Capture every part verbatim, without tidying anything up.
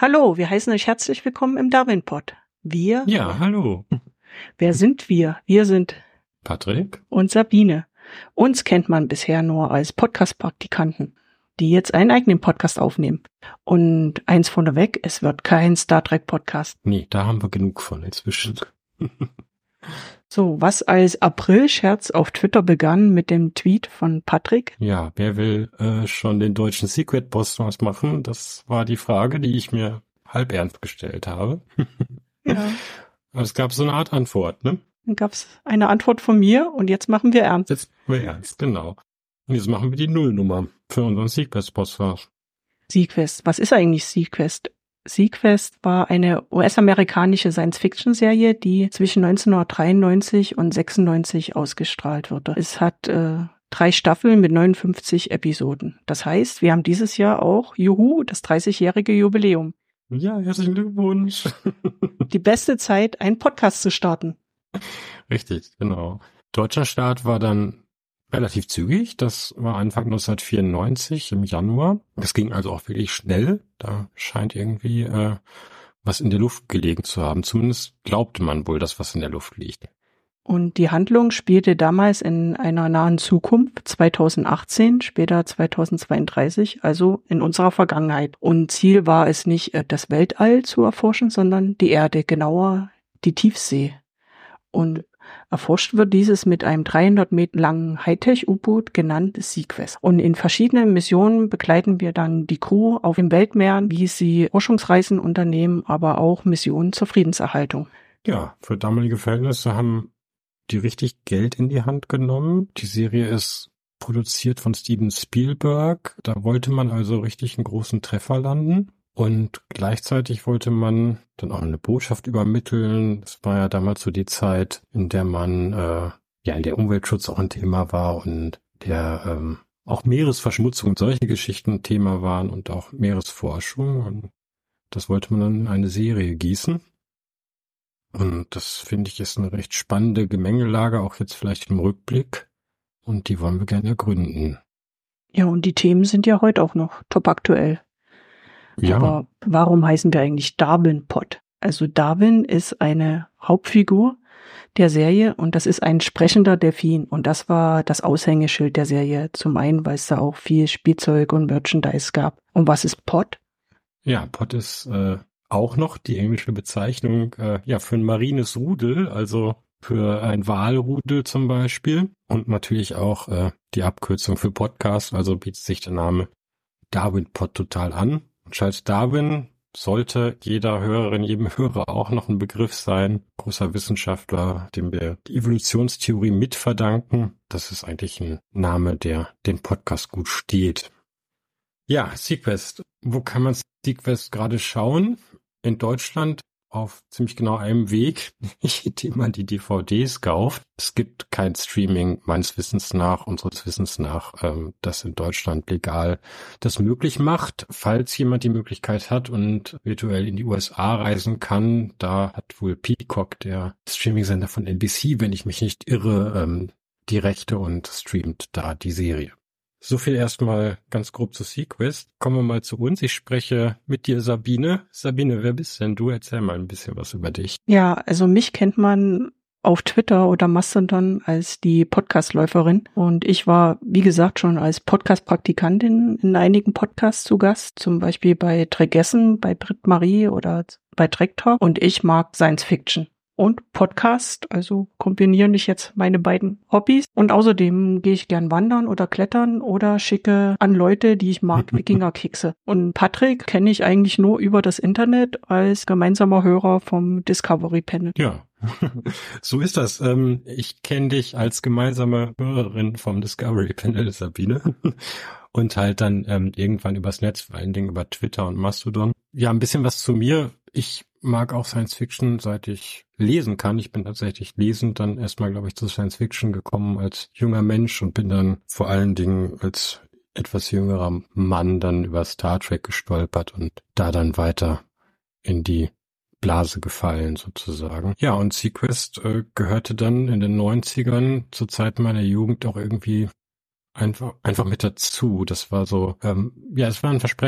Hallo, wir heißen euch herzlich willkommen im Darwin-Pod. Wir? Ja, hallo. Wer sind wir? Wir sind Patrick und Sabine. Uns kennt man bisher nur als Podcast-Praktikanten, die jetzt einen eigenen Podcast aufnehmen. Und eins vorneweg, es wird kein Star Trek-Podcast. Nee, da haben wir genug von inzwischen. So, was als April-Scherz auf Twitter begann mit dem Tweet von Patrick. Ja, wer will äh, schon den deutschen Secret-Boss was machen? Das war die Frage, die ich mir halb ernst gestellt habe. Ja. Aber es gab so eine Art Antwort, ne? Dann gab's eine Antwort von mir und jetzt machen wir ernst. Jetzt machen wir ernst, genau. Und jetzt machen wir die Nullnummer für unseren Secret-Boss. Sequest. Was ist eigentlich Sequest? Sequest war eine U S-amerikanische Science-Fiction-Serie, die zwischen neunzehnhundertdreiundneunzig und sechsundneunzig ausgestrahlt wurde. Es hat äh, drei Staffeln mit neunundfünfzig Episoden. Das heißt, wir haben dieses Jahr auch, juhu, das dreißigjährige Jubiläum. Ja, herzlichen Glückwunsch. Die beste Zeit, einen Podcast zu starten. Richtig, genau. Deutscher Start war dann relativ zügig. Das war Anfang neunzehnhundertvierundneunzig im Januar. Das ging also auch wirklich schnell. Da scheint irgendwie äh, was in der Luft gelegen zu haben. Zumindest glaubte man wohl, dass was in der Luft liegt. Und die Handlung spielte damals in einer nahen Zukunft, zweitausendachtzehn, später zweitausendzweiunddreißig, also in unserer Vergangenheit. Und Ziel war es nicht, das Weltall zu erforschen, sondern die Erde, genauer die Tiefsee. Und erforscht wird dieses mit einem dreihundert Meter langen Hightech-U-Boot genannt Sequest. Und in verschiedenen Missionen begleiten wir dann die Crew auf den Weltmeeren, wie sie Forschungsreisen unternehmen, aber auch Missionen zur Friedenserhaltung. Ja, für damalige Verhältnisse haben die richtig Geld in die Hand genommen. Die Serie ist produziert von Steven Spielberg. Da wollte man also richtig einen großen Treffer landen. Und gleichzeitig wollte man dann auch eine Botschaft übermitteln. Das war ja damals so die Zeit, in der man, äh, ja, in der Umweltschutz auch ein Thema war und der ähm, auch Meeresverschmutzung und solche Geschichten ein Thema waren und auch Meeresforschung. Und das wollte man dann in eine Serie gießen. Und das, finde ich, ist eine recht spannende Gemengelage, auch jetzt vielleicht im Rückblick. Und die wollen wir gerne ergründen. Ja, und die Themen sind ja heute auch noch top aktuell. Ja. Aber warum heißen wir eigentlich Darwin-Pod? Also Darwin ist eine Hauptfigur der Serie und das ist ein sprechender Delfin. Und das war das Aushängeschild der Serie. Zum einen, weil es da auch viel Spielzeug und Merchandise gab. Und was ist Pod? Ja, Pod ist äh, auch noch die englische Bezeichnung äh, ja für ein marines Rudel, also für ein Walrudel zum Beispiel. Und natürlich auch äh, die Abkürzung für Podcast, also bietet sich der Name Darwin-Pod total an. Und Charles Darwin sollte jeder Hörerin, jedem Hörer auch noch ein Begriff sein. Großer Wissenschaftler, dem wir die Evolutionstheorie mitverdanken. Das ist eigentlich ein Name, der dem Podcast gut steht. Ja, Sequest. Wo kann man Sequest gerade schauen? In Deutschland auf ziemlich genau einem Weg, indem man die D V Ds kauft. Es gibt kein Streaming, meines Wissens nach, unseres Wissens nach, ähm, das in Deutschland legal das möglich macht. Falls jemand die Möglichkeit hat und virtuell in die U S A reisen kann, da hat wohl Peacock, der Streaming-Sender von N B C, wenn ich mich nicht irre, ähm, die Rechte und streamt da die Serie. So viel erstmal ganz grob zu Sequest. Kommen wir mal zu uns. Ich spreche mit dir, Sabine. Sabine, wer bist denn du? Erzähl mal ein bisschen was über dich. Ja, also mich kennt man auf Twitter oder Mastodon als die Podcastläuferin. Und ich war, wie gesagt, schon als Podcast-Praktikantin in einigen Podcasts zu Gast. Zum Beispiel bei Tregessen, bei Brit Marie oder bei Trek Talk. Und ich mag Science Fiction und Podcast, also kombinieren ich jetzt meine beiden Hobbys. Und außerdem gehe ich gern wandern oder klettern oder schicke an Leute, die ich mag, Wikinger-Kekse. Und Patrick kenne ich eigentlich nur über das Internet als gemeinsamer Hörer vom Discovery Panel. Ja, so ist das. Ich kenne dich als gemeinsame Hörerin vom Discovery Panel, Sabine. Und halt dann ähm, irgendwann übers Netz, vor allen Dingen über Twitter und Mastodon. Ja, ein bisschen was zu mir. Ich mag auch Science Fiction, seit ich lesen kann. Ich bin tatsächlich lesend dann erstmal, glaube ich, zu Science Fiction gekommen als junger Mensch und bin dann vor allen Dingen als etwas jüngerer Mann dann über Star Trek gestolpert und da dann weiter in die Blase gefallen sozusagen. Ja, und Sequest äh, gehörte dann in den neunzigern zur Zeit meiner Jugend auch irgendwie einfach einfach mit dazu. Das war so, ähm, ja, es war ein Versprechen,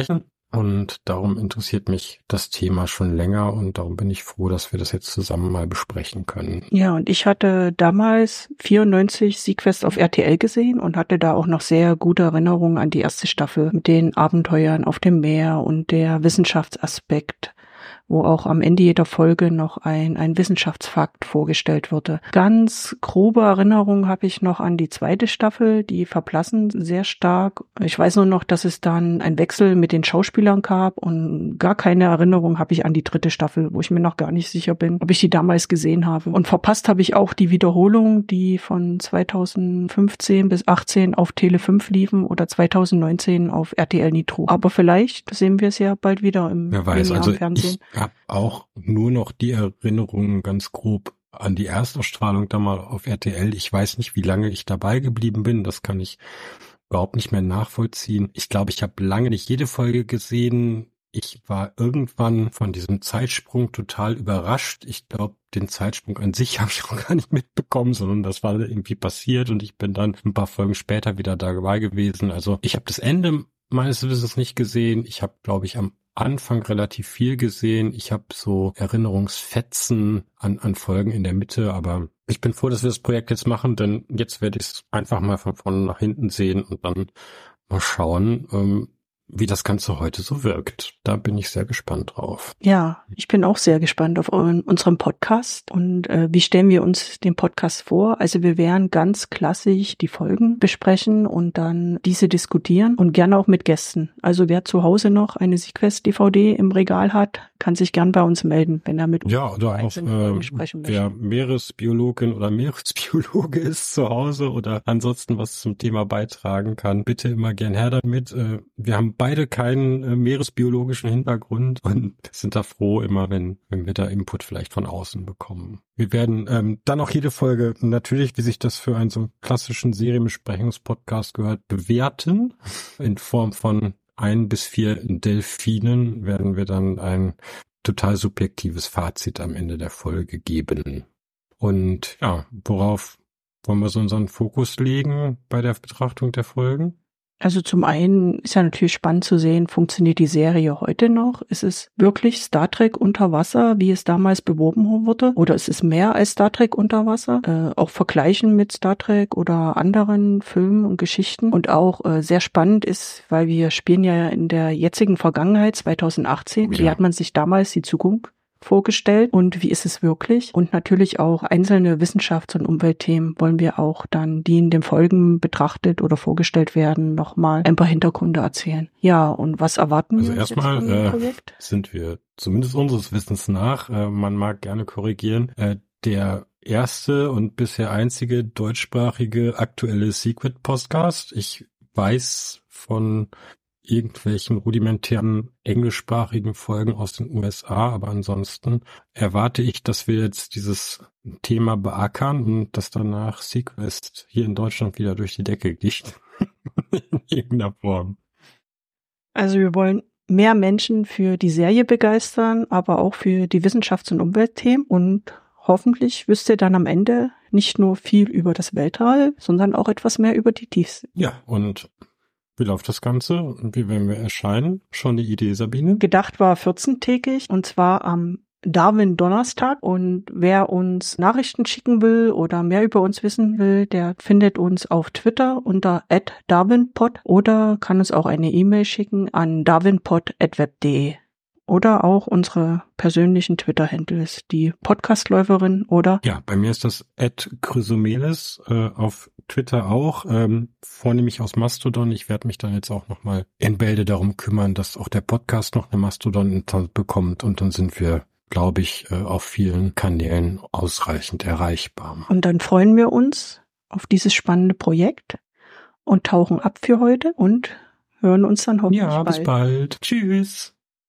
Und darum interessiert mich das Thema schon länger und darum bin ich froh, dass wir das jetzt zusammen mal besprechen können. Ja, und ich hatte damals vierundneunzig Sequest auf R T L gesehen und hatte da auch noch sehr gute Erinnerungen an die erste Staffel mit den Abenteuern auf dem Meer und der Wissenschaftsaspekt, wo auch am Ende jeder Folge noch ein, ein Wissenschaftsfakt vorgestellt wurde. Ganz grobe Erinnerungen habe ich noch an die zweite Staffel, die verblassen sehr stark. Ich weiß nur noch, dass es dann einen Wechsel mit den Schauspielern gab und gar keine Erinnerung habe ich an die dritte Staffel, wo ich mir noch gar nicht sicher bin, ob ich die damals gesehen habe. Und verpasst habe ich auch die Wiederholung, die von zweitausendfünfzehn bis achtzehn auf Tele fünf liefen oder zweitausendneunzehn auf R T L Nitro. Aber vielleicht sehen wir es ja bald wieder im Wer weiß, also Fernsehen. Ich habe auch nur noch die Erinnerungen ganz grob an die Erstausstrahlung da mal auf R T L. Ich weiß nicht, wie lange ich dabei geblieben bin. Das kann ich überhaupt nicht mehr nachvollziehen. Ich glaube, ich habe lange nicht jede Folge gesehen. Ich war irgendwann von diesem Zeitsprung total überrascht. Ich glaube, den Zeitsprung an sich habe ich auch gar nicht mitbekommen, sondern das war irgendwie passiert und ich bin dann ein paar Folgen später wieder dabei gewesen. Also ich habe das Ende meines Wissens nicht gesehen. Ich habe, glaube ich, am Anfang relativ viel gesehen. Ich habe so Erinnerungsfetzen an, an Folgen in der Mitte, aber ich bin froh, dass wir das Projekt jetzt machen, denn jetzt werde ich es einfach mal von vorne nach hinten sehen und dann mal schauen, ähm, wie das Ganze heute so wirkt. Da bin ich sehr gespannt drauf. Ja, ich bin auch sehr gespannt auf euren, unseren Podcast. Und äh, wie stellen wir uns den Podcast vor? Also wir werden ganz klassisch die Folgen besprechen und dann diese diskutieren und gerne auch mit Gästen. Also wer zu Hause noch eine Sequest-D V D im Regal hat, kann sich gern bei uns melden, wenn er mit uns ja, oder auch äh, sprechen möchte. Wer Meeresbiologin oder Meeresbiologe ist zu Hause oder ansonsten was zum Thema beitragen kann, bitte immer gern her damit. Äh, wir haben beide keinen äh, meeresbiologischen Hintergrund und sind da froh immer, wenn wenn wir da Input vielleicht von außen bekommen. Wir werden ähm, dann auch jede Folge natürlich, wie sich das für einen so einen klassischen Serienbesprechungspodcast gehört, bewerten. In Form von ein bis vier Delfinen werden wir dann ein total subjektives Fazit am Ende der Folge geben. Und ja, worauf wollen wir so unseren Fokus legen bei der Betrachtung der Folgen? Also zum einen ist ja natürlich spannend zu sehen, funktioniert die Serie heute noch? Ist es wirklich Star Trek unter Wasser, wie es damals beworben wurde? Oder ist es mehr als Star Trek unter Wasser? Äh, auch vergleichen mit Star Trek oder anderen Filmen und Geschichten. Und auch äh, sehr spannend ist, weil wir spielen ja in der jetzigen Vergangenheit, zweitausendachtzehn. Ja. Wie hat man sich damals die Zukunft vorgestellt und wie ist es wirklich? Und natürlich auch einzelne Wissenschafts- und Umweltthemen wollen wir auch dann, die in den Folgen betrachtet oder vorgestellt werden, nochmal ein paar Hintergründe erzählen. Ja, und was erwarten Also wir uns erstmal jetzt von dem äh, Projekt? sind wir, zumindest unseres Wissens nach, äh, man mag gerne korrigieren, äh, der erste und bisher einzige deutschsprachige aktuelle Secret-Podcast. Ich weiß von irgendwelchen rudimentären englischsprachigen Folgen aus den U S A, aber ansonsten erwarte ich, dass wir jetzt dieses Thema beackern und dass danach Sequest hier in Deutschland wieder durch die Decke geht. In irgendeiner Form. Also wir wollen mehr Menschen für die Serie begeistern, aber auch für die Wissenschafts- und Umweltthemen und hoffentlich wisst ihr dann am Ende nicht nur viel über das Weltall, sondern auch etwas mehr über die Tiefsee. Ja, und wie läuft das Ganze und wie werden wir erscheinen? Schon die Idee, Sabine? Gedacht war vierzehntägig und zwar am Darwin-Donnerstag. Und wer uns Nachrichten schicken will oder mehr über uns wissen will, der findet uns auf Twitter unter at darwinpod oder kann uns auch eine E-Mail schicken an darwinpod at web punkt de. Oder auch unsere persönlichen Twitter-Handles, die Podcastläuferin oder... Ja, bei mir ist das at Chrysomeles, äh, auf Twitter auch, ähm, vornehmlich aus Mastodon. Ich werde mich dann jetzt auch nochmal in Bälde darum kümmern, dass auch der Podcast noch eine Mastodon bekommt und dann sind wir, glaube ich, äh, auf vielen Kanälen ausreichend erreichbar. Und dann freuen wir uns auf dieses spannende Projekt und tauchen ab für heute und hören uns dann hoffentlich bald. Ja, bis bald. Tschüss.